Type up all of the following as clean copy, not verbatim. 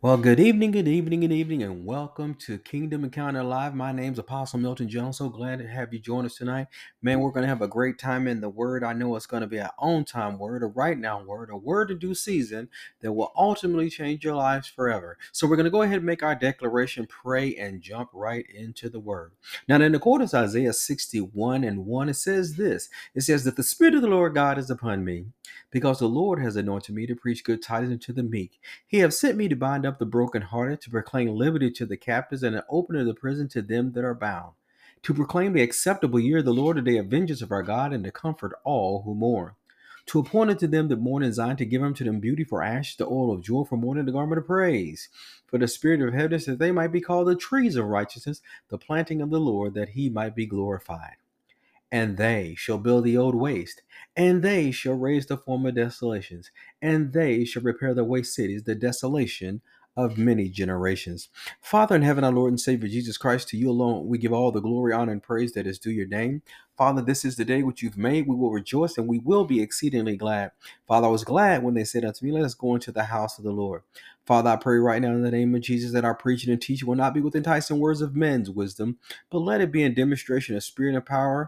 Well, good evening, good evening, good evening, and welcome to Kingdom Encounter Live. My name's Apostle Milton Jones. So glad to have you join us tonight. Man, we're going to have a great time in the Word. I know it's going to be an on-time word, a right-now word, a word in due season that will ultimately change your lives forever. So we're going to go ahead and make our declaration, pray, and jump right into the Word. Now, in accordance to Isaiah 61 and 1, it says this. It says that the Spirit of the Lord God is upon me, because the Lord has anointed me to preach good tidings unto the meek. He hath sent me to bind up the brokenhearted, to proclaim liberty to the captives, and an opening of the prison to them that are bound, to proclaim the acceptable year of the Lord, the day of vengeance of our God, and to comfort all who mourn. To appoint unto them that mourn in Zion, to give unto them beauty for ashes, the oil of joy for mourning, the garment of praise, for the spirit of heaviness, that they might be called the trees of righteousness, the planting of the Lord, that he might be glorified. And they shall build the old waste, and they shall raise the former desolations, and they shall repair the waste cities, the desolation of many generations. Father in heaven, our Lord and Savior Jesus Christ, to you alone we give all the glory, honor, and praise that is due your name. Father, this is the day which you've made. We will rejoice and we will be exceedingly glad. Father, I was glad when they said unto me, let us go into the house of the Lord. Father, I pray right now in the name of Jesus that our preaching and teaching will not be with enticing words of men's wisdom, but let it be in demonstration of spirit and power,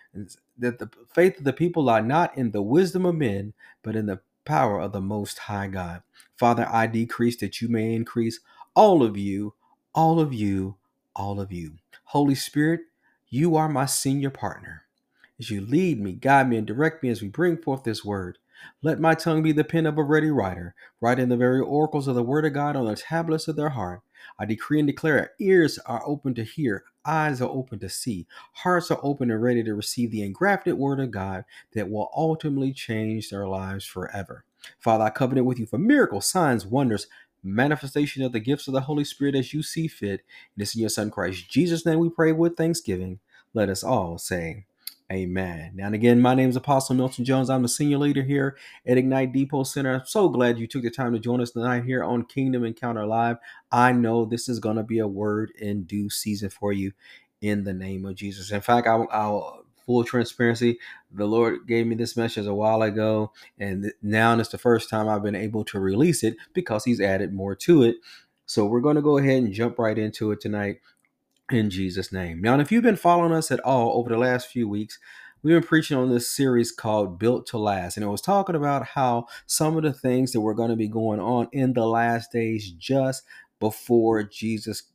that the faith of the people lie not in the wisdom of men, but in the power of the Most High God. Father, I decrease that you may increase, all of you, all of you, all of you. Holy Spirit, you are my senior partner. As you lead me, guide me, and direct me as we bring forth this word, let my tongue be the pen of a ready writer, writing the very oracles of the word of God on the tablets of their heart. I decree and declare ears are open to hear, eyes are open to see, hearts are open and ready to receive the engrafted word of God that will ultimately change their lives forever. Father, I covenant with you for miracles, signs, wonders, manifestation of the gifts of the Holy Spirit as you see fit. And it's in your Son Christ Jesus' name we pray with thanksgiving. Let us all say, Amen. Now and again, my name is Apostle Milton Jones. I'm the senior leader here at Ignite Depot Center. I'm so glad you took the time to join us tonight here on Kingdom Encounter Live. I know this is going to be a word in due season for you in the name of Jesus. In fact, I'll full transparency, the Lord gave me this message a while ago, and now it's the first time I've been able to release it because he's added more to it. So we're going to go ahead and jump right into it tonight in Jesus' name. Now, if you've been following us at all over the last few weeks, we've been preaching on this series called Built to Last. And it was talking about how some of the things that were going to be going on in the last days just before Jesus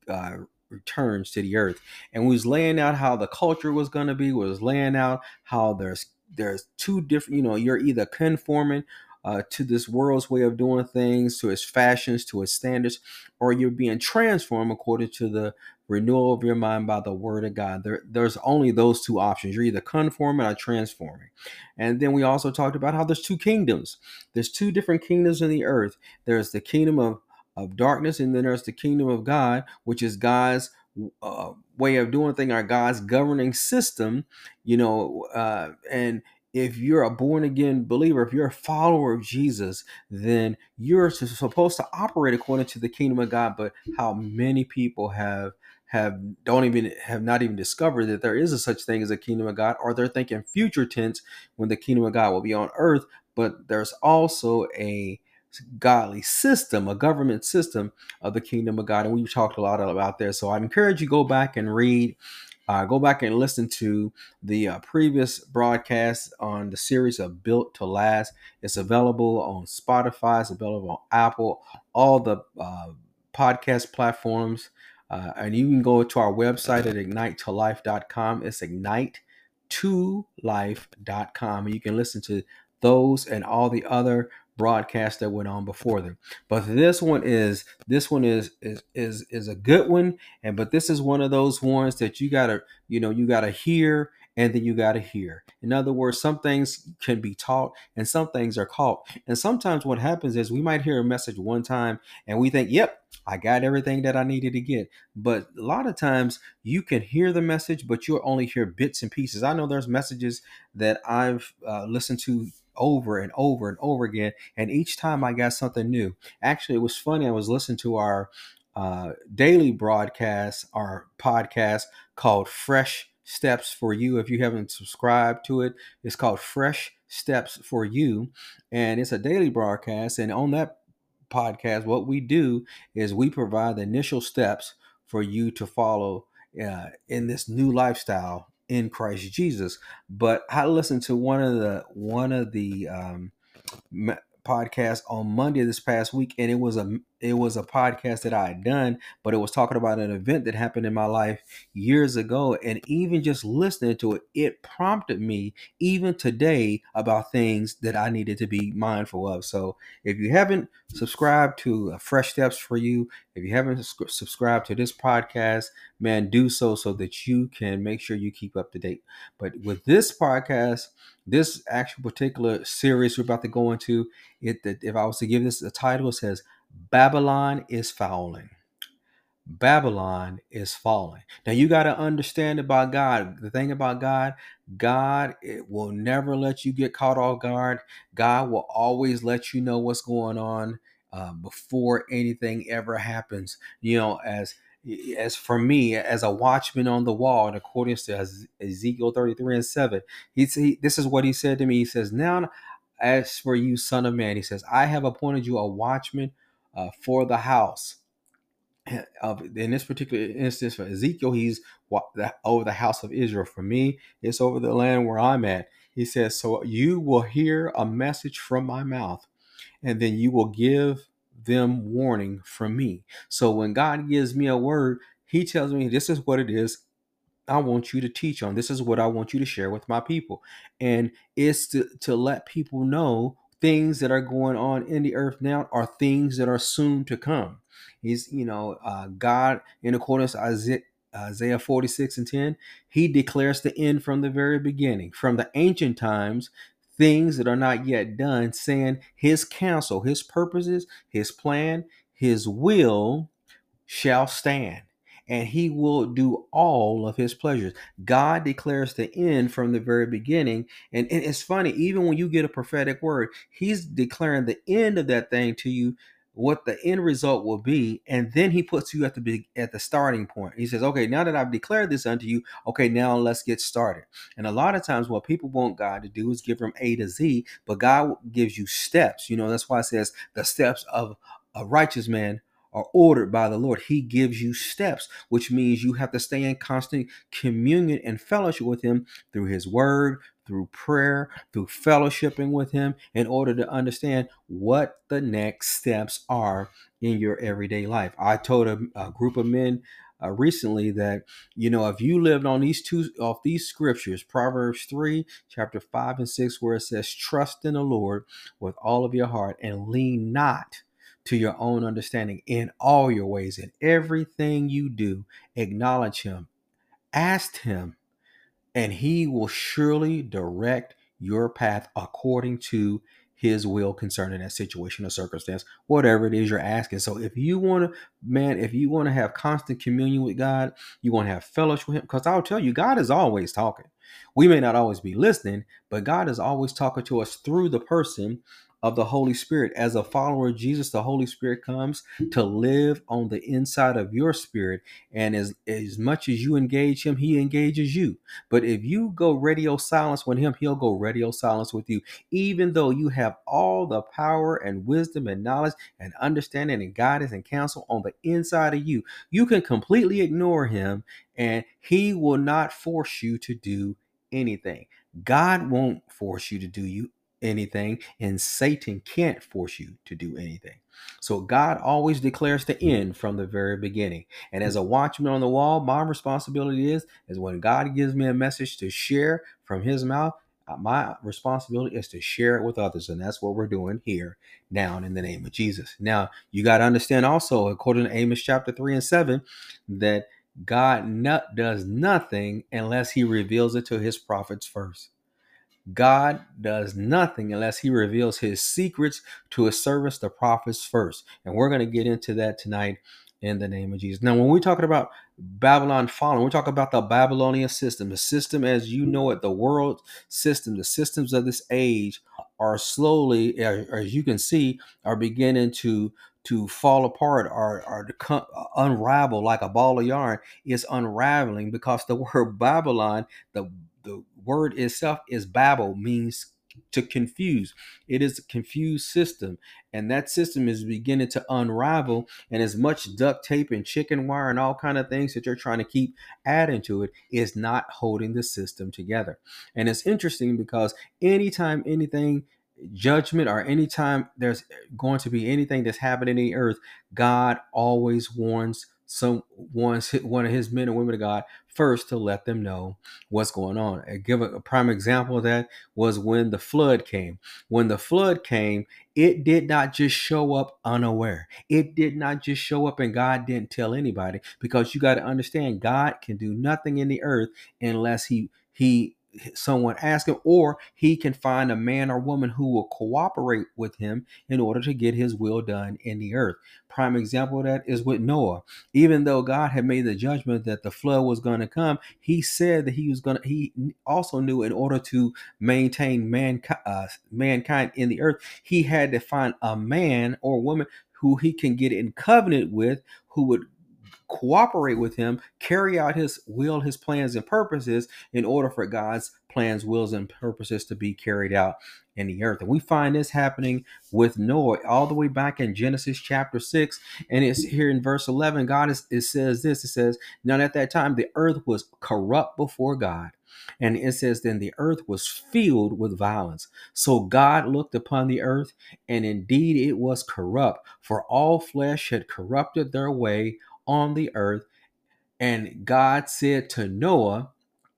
returns to the earth. And we was laying out how the culture was going to be, was laying out how there's two different, you're either conforming to this world's way of doing things, to its fashions, to its standards, or you're being transformed according to the renewal of your mind by the word of God. There's only those two options. You're either conforming or transforming. And then we also talked about how there's two kingdoms. There's two different kingdoms in the earth. There's the kingdom of darkness, and then there's the kingdom of God, which is God's way of doing things, or God's governing system, and if you're a born again believer, if you're a follower of Jesus, then you're supposed to operate according to the kingdom of God. But how many people have not even discovered that there is a such thing as a kingdom of God, or they're thinking future tense when the kingdom of God will be on earth. But there's also a godly system, a government system of the kingdom of God, and we've talked a lot about this. So I encourage you go back and read. Go back and listen to the previous broadcast on the series of Built to Last. It's available on Spotify. It's available on Apple, all the podcast platforms. And you can go to our website at ignitetolife.com. It's ignite2life.com. And you can listen to those and all the other broadcasts that went on before them. But this one is a good one. But this is one of those ones that you gotta hear, and then you gotta hear. In other words, some things can be taught and some things are caught. And sometimes what happens is we might hear a message one time and we think, yep, I got everything that I needed to get. But a lot of times you can hear the message, but you'll only hear bits and pieces. I know there's messages that I've listened to over and over and over again, and each time I got something new. Actually, it was funny. I was listening to our daily broadcast, our podcast called Fresh Steps for You. If you haven't subscribed to it, it's called Fresh Steps for You, and it's a daily broadcast. And on that podcast, what we do is we provide the initial steps for you to follow in this new lifestyle in Christ Jesus. But I listened to one of the podcast on Monday this past week, and it was a podcast that I had done, but it was talking about an event that happened in my life years ago, and even just listening to it, it prompted me even today about things that I needed to be mindful of. So if you haven't subscribed to Fresh Steps for You, if you haven't subscribed to this podcast, man, do so that you can make sure you keep up to date. But with this podcast, this actual particular series we're about to go into, if I was to give this a title, it says Babylon is Falling. Babylon is falling. Now you got to understand about God. The thing about God, God it will never let you get caught off guard. God will always let you know what's going on before anything ever happens. As for me, as a watchman on the wall, and according to Ezekiel 33:7, this is what he said to me. He says, "Now, as for you, son of man," he says, "I have appointed you a watchman for the house." In this particular instance for Ezekiel, he's over the house of Israel. For me, it's over the land where I'm at. He says, so you will hear a message from my mouth, and then you will give them warning from me. So when God gives me a word, he tells me this is what it is I want you to teach on. This is what I want you to share with my people. And it's to let people know things that are going on in the earth now are things that are soon to come. God, in accordance to Isaiah 46:10, he declares the end from the very beginning, from the ancient times, things that are not yet done, saying his counsel, his purposes, his plan, his will shall stand, and he will do all of his pleasures. God declares the end from the very beginning. And it's funny, even when you get a prophetic word, he's declaring the end of that thing to you, what the end result will be, and then he puts you at the starting point. He says, okay, now that I've declared this unto you, okay, now let's get started. And a lot of times what people want God to do is give them A to Z, but God gives you steps. That's why it says the steps of a righteous man are ordered by the Lord. He gives you steps, which means you have to stay in constant communion and fellowship with him through his word, through prayer, through fellowshipping with him, in order to understand what the next steps are in your everyday life. I told a group of men recently that, if you lived on these scriptures, Proverbs 3, chapter 5 and 6, where it says, trust in the Lord with all of your heart and lean not to your own understanding in all your ways. In everything you do, acknowledge him, ask him, and he will surely direct your path according to his will concerning that situation or circumstance, whatever it is you're asking. So if you want to have constant communion with God, you want to have fellowship with him, because I'll tell you, God is always talking. We may not always be listening, but God is always talking to us through the person of the Holy Spirit. As a follower of Jesus, the Holy Spirit comes to live on the inside of your spirit. And as much as you engage him, he engages you. But if you go radio silence with him, he'll go radio silence with you. Even though you have all the power and wisdom and knowledge and understanding and guidance and counsel on the inside of you, you can completely ignore him, and he will not force you to do anything. God won't force you to do anything, and Satan can't force you to do anything. So God always declares the end from the very beginning. And as a watchman on the wall, my responsibility is when God gives me a message to share from his mouth, my responsibility is to share it with others. And that's what we're doing here now in the name of Jesus. Now, you got to understand also, according to Amos chapter 3:7, that God does nothing unless he reveals it to his prophets first. God does nothing unless he reveals his secrets to his servants, the prophets, first. And we're going to get into that tonight in the name of Jesus. Now, when we're talking about Babylon falling, we're talking about the Babylonian system, the system as you know it, the world system, the systems of this age are slowly, as you can see, are beginning to fall apart, or to unravel like a ball of yarn. Is unraveling because the word Babylon, the word itself is Babel, means to confuse. It is a confused system, and that system is beginning to unravel. And as much duct tape and chicken wire and all kind of things that you're trying to keep adding to it is not holding the system together. And it's interesting because anytime anything judgment or anytime there's going to be anything that's happening in the earth, God always warns one of his men and women of God first to let them know what's going on. And give a prime example of that was when the flood came. When the flood came, it did not just show up unaware. It did not just show up and God didn't tell anybody, because you got to understand God can do nothing in the earth unless he someone ask him, or he can find a man or woman who will cooperate with him in order to get his will done in the earth. Prime example of that is with Noah. Even though God had made the judgment that the flood was going to come, he said that he also knew in order to maintain mankind in the earth, he had to find a man or woman who he can get in covenant with, who would cooperate with him, carry out his will, his plans and purposes in order for God's plans, wills, and purposes to be carried out in the earth. And we find this happening with Noah all the way back in Genesis chapter 6. And it's here in verse 11. It says this, it says, now at that time, the earth was corrupt before God. And it says, then the earth was filled with violence. So God looked upon the earth, and indeed it was corrupt, for all flesh had corrupted their way on the earth. And God said to Noah,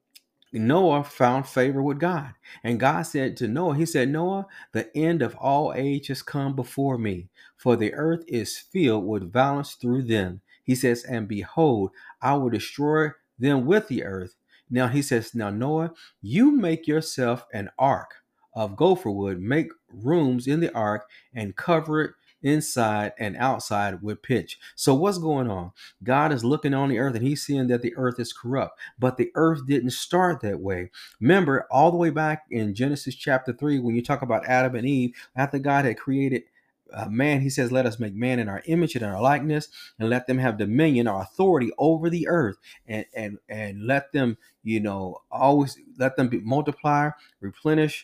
Noah found favor with God. And God said to Noah, he said, Noah, the end of all age has come before me, for the earth is filled with violence through them. He says, and behold, I will destroy them with the earth. Now he says, now Noah, you make yourself an ark of gopher wood, make rooms in the ark and cover it inside and outside with pitch. So what's going on? God is looking on the earth and he's seeing that the earth is corrupt, but the earth didn't start that way. Remember, all the way back in Genesis chapter 3, when you talk about Adam and Eve, after God had created man, he says, let us make man in our image and our likeness, and let them have dominion or authority over the earth, and let them, always let them multiply, replenish,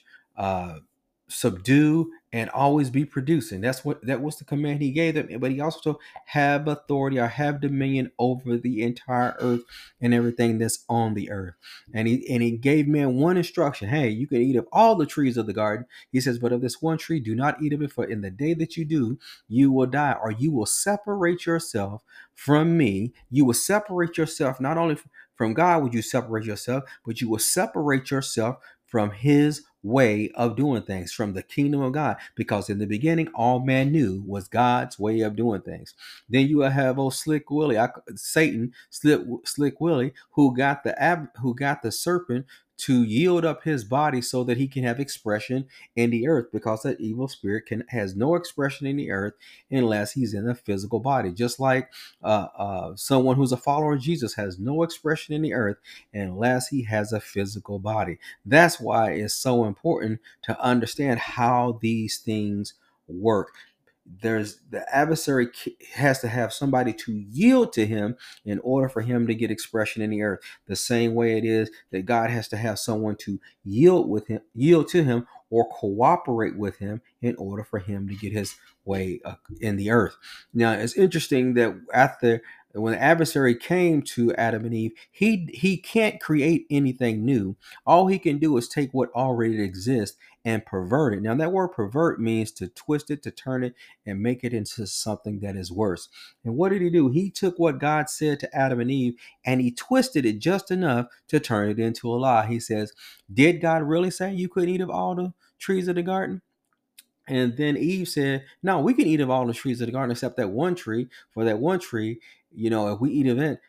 subdue, and always be producing. That was the command he gave them. But he also have authority or have dominion over the entire earth and everything that's on the earth. And he gave man one instruction: hey, you can eat of all the trees of the garden. He says, but of this one tree do not eat of it, for in the day that you do, you will die, or you will separate yourself from me. You will separate yourself not only from God, would you separate yourself, but you will separate yourself from his way of doing things, from the kingdom of God, because in the beginning all man knew was God's way of doing things. Then you will have old Slick Willie, Satan, Slick Willie, who got the serpent to yield up his body so that he can have expression in the earth, because that evil spirit has no expression in the earth unless he's in a physical body. Just like someone who's a follower of Jesus has no expression in the earth unless he has a physical body. That's why it's so important to understand how these things work. The adversary has to have somebody to yield to him in order for him to get expression in the earth. The same way it is that God has to have someone to yield to him, or cooperate with him in order for him to get his way in the earth. Now, it's interesting that when the adversary came to Adam and Eve, he can't create anything new. All he can do is take what already exists and pervert it. Now, that word pervert means to twist it, to turn it, and make it into something that is worse. And what did he do? He took what God said to Adam and Eve and he twisted it just enough to turn it into a lie. He says, did God really say you couldn't eat of all the trees of the garden? And then Eve said, no, we can eat of all the trees of the garden except that one tree. For that one tree, if we eat of it,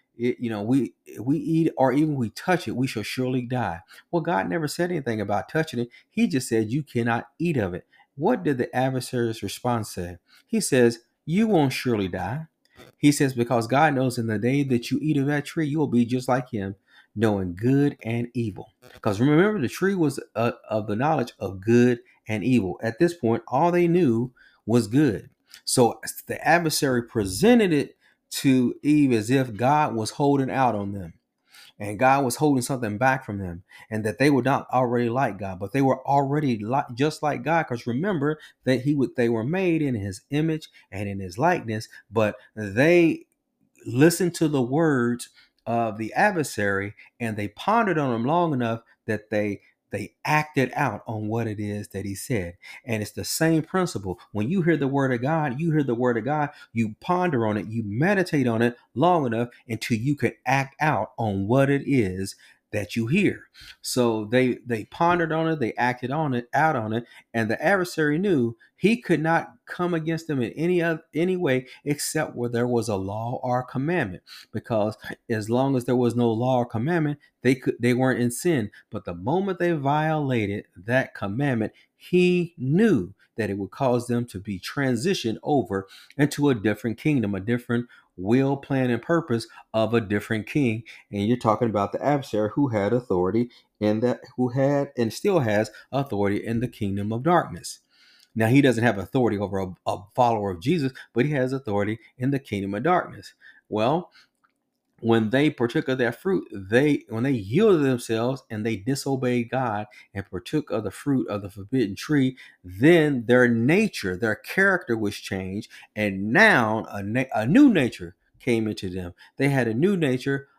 we eat, or even we touch it, we shall surely die. Well, God never said anything about touching it. He just said you cannot eat of it. What did the adversary's response say? He says, you won't surely die. He says, because God knows in the day that you eat of that tree, you will be just like him, knowing good and evil. Because remember, the tree was of the knowledge of good and evil. At this point, all they knew was good. So the adversary presented it to Eve as if God was holding out on them. And God was holding something back from them, and that they were not already like God, but they were already just like God. Because remember that they were made in His image and in His likeness, but they listened to the words of the adversary and they pondered on them long enough that they acted out on what it is that he said. And it's the same principle. When you hear the word of God, you hear the word of God, you ponder on it, you meditate on it long enough until you can act out on what it is that you hear. So they pondered on it, they acted on it, out on it, and the adversary knew he could not come against them in any way except where there was a law or a commandment. Because as long as there was no law or commandment, they weren't in sin. But the moment they violated that commandment, he knew that it would cause them to be transitioned over into a different kingdom, a different will, plan, and purpose of a different king. And you're talking about the adversary who had authority in that, who had and still has authority in the kingdom of darkness. Now, he doesn't have authority over a follower of Jesus, but he has authority in the kingdom of darkness. Well, when they partook of that fruit, when they yielded themselves and they disobeyed God and partook of the fruit of the forbidden tree, then their nature, their character was changed, and now a new nature came into them. They had a new nature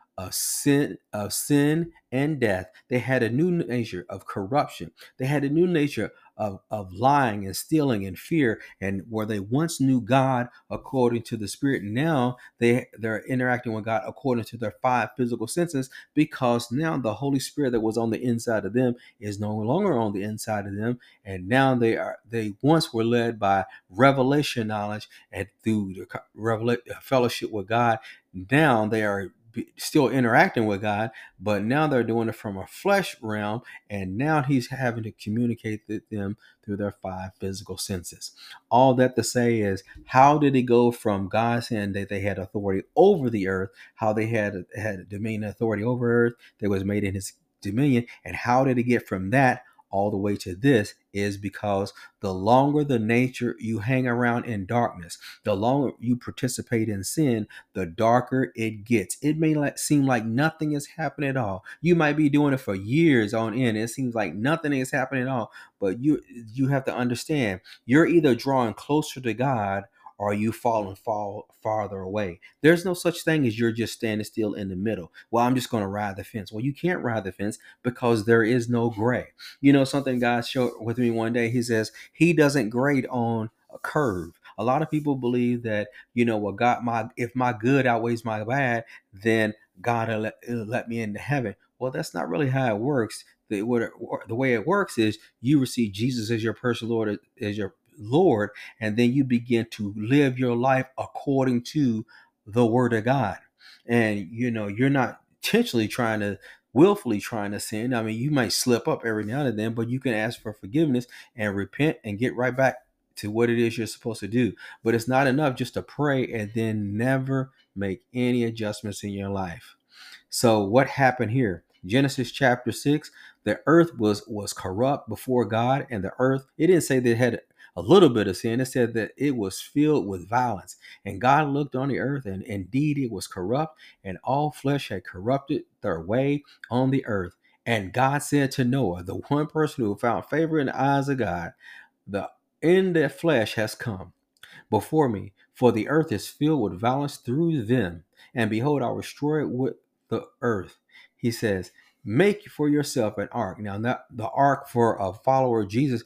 of sin and death. They had a new nature of corruption. They had a new nature of lying and stealing and fear. And where they once knew God according to the Spirit, now they're interacting with God according to their five physical senses, because now the Holy Spirit that was on the inside of them is no longer on the inside of them. And now they once were led by revelation knowledge and through the fellowship with God. Now they are still interacting with God, but now they're doing it from a flesh realm, and now he's having to communicate with them through their five physical senses. All that to say is, how did it go from God saying that they had authority over the earth, how they had dominion authority over earth that was made in his dominion, and how did it get from that all the way to this? Is because the longer the nature you hang around in darkness, the longer you participate in sin, the darker it gets. It may seem like nothing is happening at all. You might be doing it for years on end. It seems like nothing is happening at all. But you have to understand, you're either drawing closer to God or you fall farther away. There's no such thing as you're just standing still in the middle. Well, I'm just going to ride the fence. Well, you can't ride the fence because there is no gray. You know, something God showed with me one day, he says he doesn't grade on a curve. A lot of people believe that, well, if my good outweighs my bad, then God will let me into heaven. Well, that's not really how it works. The way it works is you receive Jesus as your personal Lord, as your Lord, and then you begin to live your life according to the Word of God. And you're not intentionally willfully trying to sin. I mean, you might slip up every now and then, but you can ask for forgiveness and repent and get right back to what it is you're supposed to do. But it's not enough just to pray and then never make any adjustments in your life. So what happened here? Genesis chapter 6, the earth was corrupt before God, and the earth, it didn't say that it had a little bit of sin. It said that it was filled with violence. And God looked on the earth, and indeed it was corrupt, and all flesh had corrupted their way on the earth. And God said to Noah, the one person who found favor in the eyes of God, the end of flesh has come before me, for the earth is filled with violence through them. And behold, I'll destroy it with the earth. He says, make for yourself an ark. Now, not the ark for a follower of Jesus.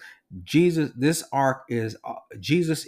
This ark is Jesus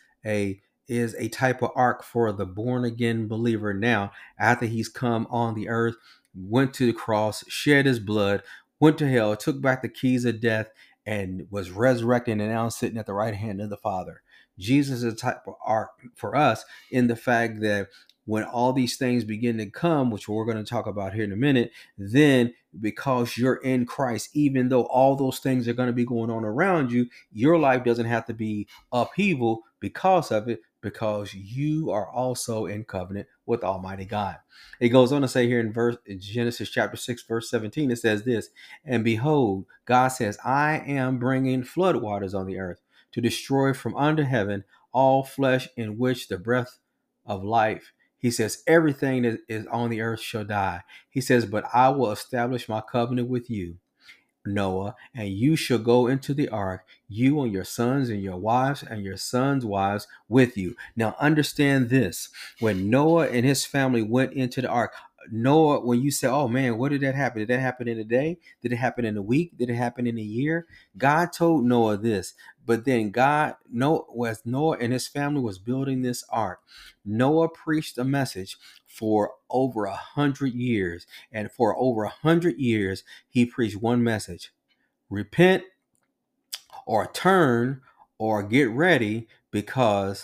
is a type of ark for the born again believer now, after he's come on the earth, went to the cross, shed his blood, went to hell, took back the keys of death, and was resurrected and now sitting at the right hand of the Father. Jesus is a type of ark for us, in the fact that when all these things begin to come, which we're going to talk about here in a minute, then because you're in Christ, even though all those things are going to be going on around you, your life doesn't have to be upheaval because of it, because you are also in covenant with Almighty God. It goes on to say here in Genesis chapter 6, verse 17, it says this, and behold, God says, I am bringing flood waters on the earth to destroy from under heaven all flesh in which the breath of life He says, everything that is on the earth shall die. He says, but I will establish my covenant with you, Noah, and you shall go into the ark, you and your sons and your wives and your sons' wives with you. Now, understand this: when Noah and his family went into the ark, Noah, when you say, oh man, what did that happen? Did that happen in a day? Did it happen in a week? Did it happen in a year? God told Noah this, but then as Noah and his family was building this ark, Noah preached a message for over 100 years. And for over 100 years, he preached one message: repent or turn or get ready, because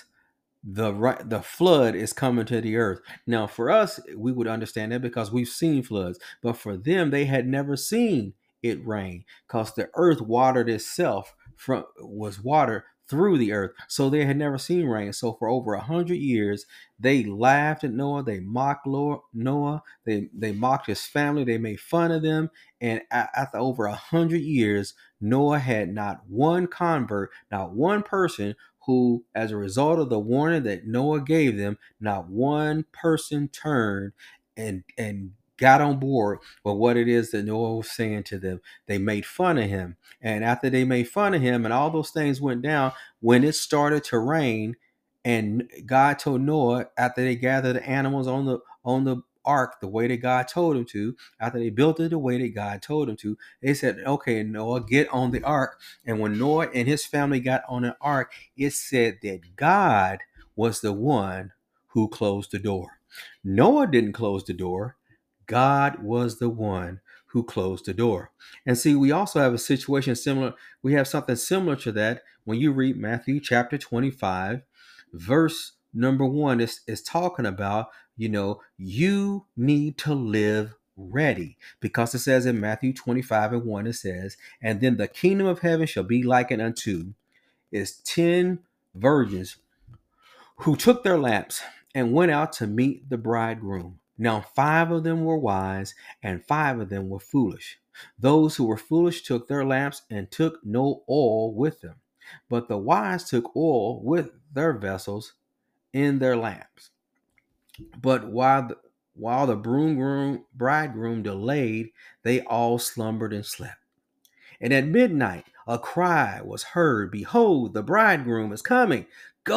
the flood is coming to the earth. Now, for us, we would understand that because we've seen floods, but for them, they had never seen it rain, because the earth watered itself was water through the earth, so they had never seen rain. So for over 100 years, they laughed at Noah, they mocked Noah, they mocked his family, they made fun of them, and after over 100 years, Noah had not one convert, not one person who, as a result of the warning that Noah gave them, not one person turned and got on board with what it is that Noah was saying to them. They made fun of him. And after they made fun of him and all those things went down, when it started to rain, and God told Noah, after they gathered the animals on the ark the way that God told him to, after they built it the way that God told him to, they said, okay, Noah, get on the ark. And when Noah and his family got on the ark, it said that God was the one who closed the door. Noah didn't close the door. God was the one who closed the door. And see, we also have a situation similar. We have something similar to that when you read Matthew chapter 25, verse number 1. Is talking about, you need to live ready, because it says in Matthew 25 and 1, it says, and then the kingdom of heaven shall be likened unto is 10 virgins who took their lamps and went out to meet the bridegroom. Now 5 of them were wise and 5 of them were foolish. Those who were foolish took their lamps and took no oil with them, but the wise took oil with their vessels in their lamps. But while the bridegroom delayed, they all slumbered and slept. And at midnight a cry was heard, behold, the bridegroom is coming.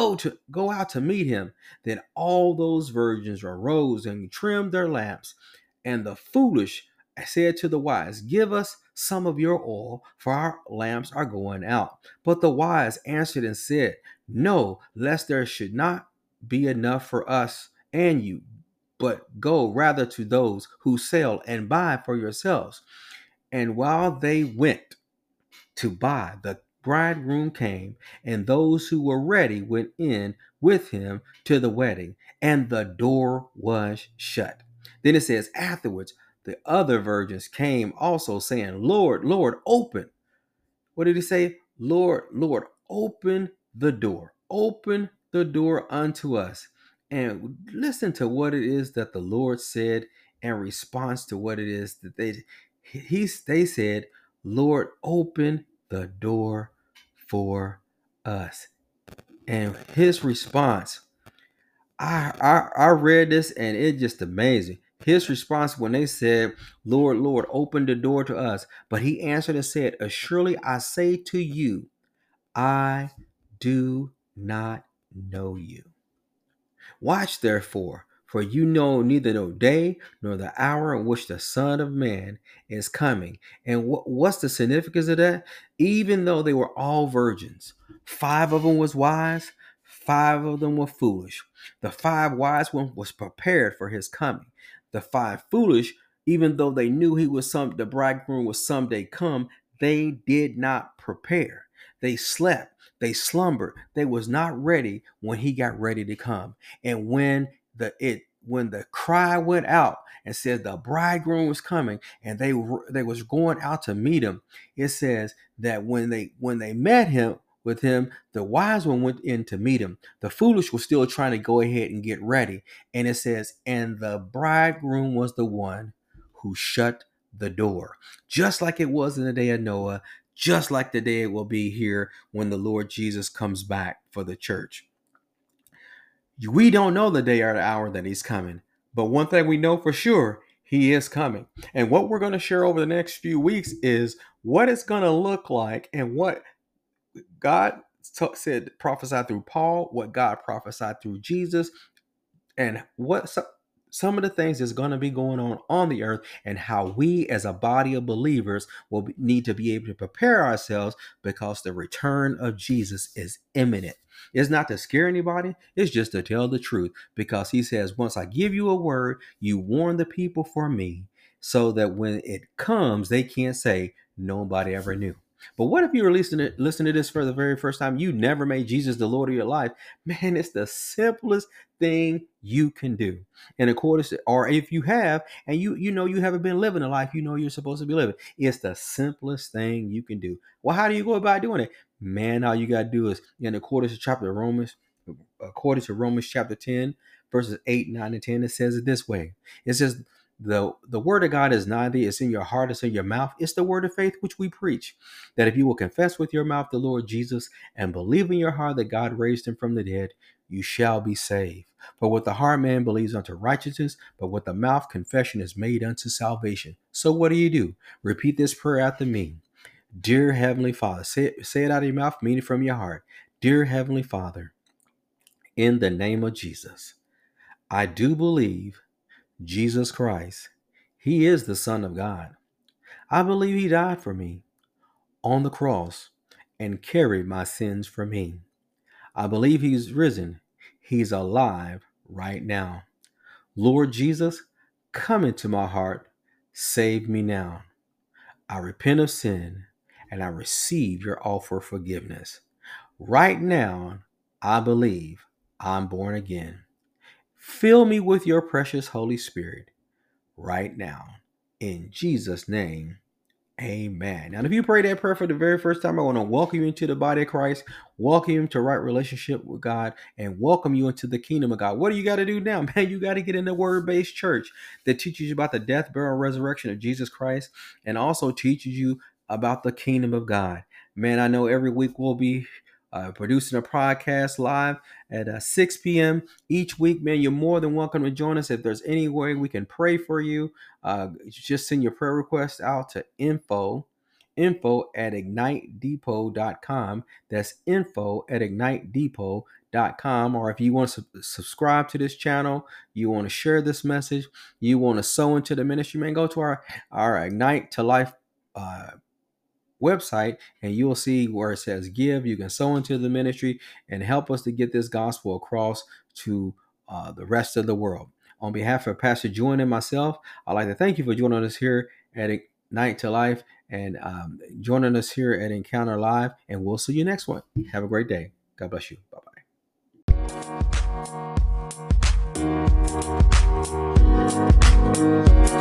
Go out to meet him. Then all those virgins arose and trimmed their lamps. And the foolish said to the wise, give us some of your oil, for our lamps are going out. But the wise answered and said, no, lest there should not be enough for us and you, but go rather to those who sell and buy for yourselves. And while they went to buy, the bridegroom came, and those who were ready went in with him to the wedding, and the door was shut. Then it says, afterwards, the other virgins came also, saying, Lord, Lord, open. What did he say? Lord, Lord, open the door. Open the door unto us. And listen to what it is that the Lord said in response to what it is that they said, Lord, open the door for us. And his response, I read this and it's just amazing. His response when they said, Lord, Lord, open the door to us. But he answered and said, surely I say to you, I do not know you. Watch therefore, for you know neither the day nor the hour in which the Son of Man is coming. And what's the significance of that? Even though they were all virgins, 5 of them was wise, 5 of them were foolish. The 5 wise ones was prepared for his coming. The 5 foolish, even though they knew the bridegroom was someday come, they did not prepare. They slept. They slumbered. They was not ready when he got ready to come. And when the cry went out and said the bridegroom was coming, and they was going out to meet him, it says that when they met him with him, the wise one went in to meet him. The foolish was still trying to go ahead and get ready. And it says, and the bridegroom was the one who shut the door, just like it was in the day of Noah, just like the day it will be here when the Lord Jesus comes back for the church. We don't know the day or the hour that he's coming, but one thing we know for sure, he is coming. And what we're going to share over the next few weeks is what it's going to look like and what God said, prophesied through Paul, what God prophesied through Jesus, and what some of the things that's going to be going on the earth, and how we as a body of believers need to be able to prepare ourselves, because the return of Jesus is imminent. It's not to scare anybody, it's just to tell the truth, because he says, once I give you a word, you warn the people for me, so that when it comes, they can't say nobody ever knew. But what if you were listening to this for the very first time? You never made Jesus the Lord of your life. Man, it's the simplest thing you can do. And of course, or if you have, and you know you haven't been living the life you know you're supposed to be living, it's the simplest thing you can do. Well, how do you go about doing it? Man, all you gotta do is, in according to Romans chapter 10, verses 8, 9, and 10, it says it this way. It says, the word of God is nigh thee, it's in your heart, it's in your mouth. It's the word of faith which we preach, that if you will confess with your mouth the Lord Jesus and believe in your heart that God raised him from the dead, you shall be saved. For with the heart man believes unto righteousness, but with the mouth confession is made unto salvation. So what do? Repeat this prayer after me. Dear Heavenly Father, say it out of your mouth, mean it from your heart. Dear Heavenly Father, in the name of Jesus, I do believe Jesus Christ, he is the Son of God. I believe he died for me on the cross and carried my sins for me. I believe he's risen. He's alive right now. Lord Jesus, come into my heart. Save me now. I repent of sin and I receive your offer of forgiveness. Right now, I believe I'm born again. Fill me with your precious Holy Spirit right now. In Jesus' name, amen. Now, if you pray that prayer for the very first time, I want to welcome you into the body of Christ, welcome you into right relationship with God, and welcome you into the kingdom of God. What do you got to do now, man? You got to get in the word-based church that teaches you about the death, burial, and resurrection of Jesus Christ, and also teaches you about the kingdom of God. Man, I know every week we'll be producing a podcast live at 6 p.m. each week. Man, you're more than welcome to join us. If there's any way we can pray for you, just send your prayer requests out to info at ignitedepot.com. That's info at ignitedepot.com. Or if you want to subscribe to this channel, you want to share this message, you want to sow into the ministry, man, go to our Ignite to Life website, and you'll see where it says give. You can sow into the ministry and help us to get this gospel across to the rest of the world. On behalf of Pastor Jordan and myself, I'd like to thank you for joining us here at Ignite to Life and joining us here at Encounter Live, and we'll see you next one. Have a great day. God bless you. Bye-bye.